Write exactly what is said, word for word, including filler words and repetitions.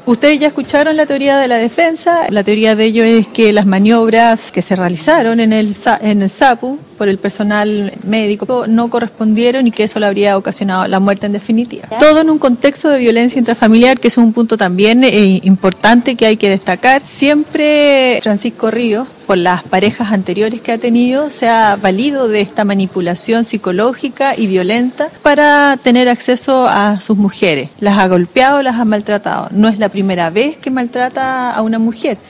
Ustedes ya escucharon la teoría de la defensa. La teoría de ello es que las maniobras que se realizaron en el, en el SAPU por el personal médico no correspondieron y que eso le habría ocasionado la muerte en definitiva. Todo en un contexto de violencia intrafamiliar, que es un punto también eh, importante que hay que destacar. Siempre Francisco Ríos, por las parejas anteriores que ha tenido, se ha valido de esta manipulación psicológica y violenta para tener acceso a sus mujeres. Las ha golpeado, las ha maltratado. No es la primera vez que maltrata a una mujer.